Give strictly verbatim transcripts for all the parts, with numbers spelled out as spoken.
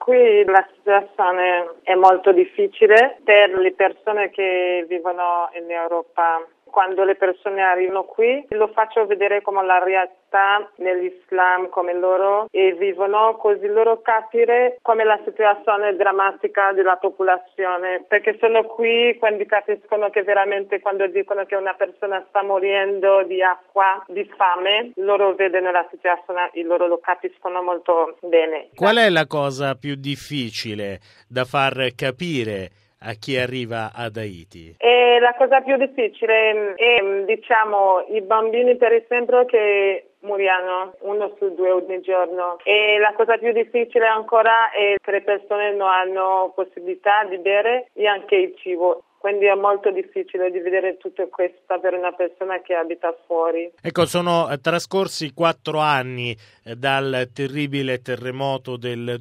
Qui la situazione è molto difficile per le persone che vivono in Europa. Quando le persone arrivano qui lo faccio vedere come la realtà nell'Islam, come loro e vivono, così loro capire come la situazione drammatica della popolazione, perché sono qui quando capiscono che veramente quando dicono che una persona sta morendo di acqua, di fame, loro vedono la situazione e loro lo capiscono molto bene. Qual è la cosa più difficile da far capire a chi arriva ad Haiti? E la cosa più difficile è, diciamo, i bambini per esempio che moriranno uno su due ogni giorno, e la cosa più difficile ancora è che le persone non hanno possibilità di bere e anche il cibo. Quindi è molto difficile di vedere tutto questo per una persona che abita fuori. Ecco, sono trascorsi quattro anni dal terribile terremoto del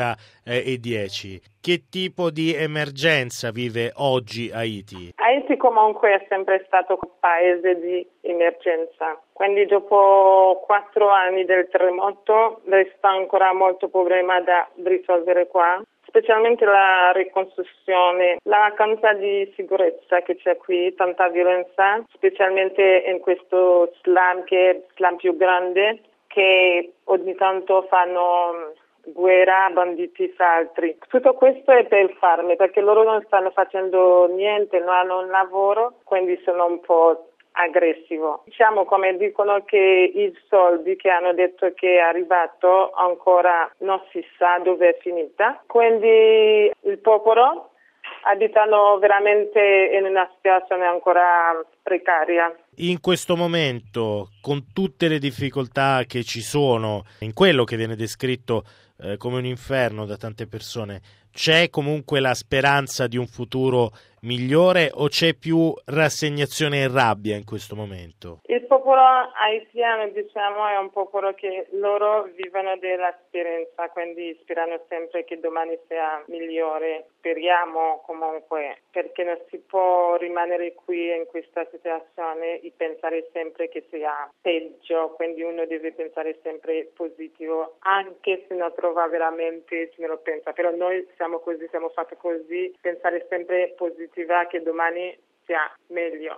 duemiladieci. Che tipo di emergenza vive oggi Haiti? Haiti comunque è sempre stato un paese di emergenza. Quindi dopo quattro anni del terremoto resta ancora molto problema da risolvere qua. Specialmente la ricostruzione, la mancanza di sicurezza che c'è qui, tanta violenza, specialmente in questo slam che è il slam più grande, che ogni tanto fanno guerra, banditi fra altri. Tutto questo è per farmi, perché loro non stanno facendo niente, non hanno un lavoro, quindi sono un po' aggressivo. Diciamo, come dicono, che i soldi che hanno detto che è arrivato ancora non si sa dove è finita. Quindi il popolo abitano veramente in una situazione ancora precaria. In questo momento, con tutte le difficoltà che ci sono, in quello che viene descritto eh, come un inferno da tante persone, c'è comunque la speranza di un futuro migliore o c'è più rassegnazione e rabbia in questo momento? Il popolo haitiano, diciamo, è un popolo che loro vivono della speranza, quindi sperano sempre che domani sia migliore. Speriamo comunque, perché non si può rimanere qui in questa situazione e pensare sempre che sia peggio, quindi uno deve pensare sempre positivo, anche se non trova veramente, se non lo pensa, però noi siamo così, siamo fatti così, pensare sempre positiva che domani sia meglio.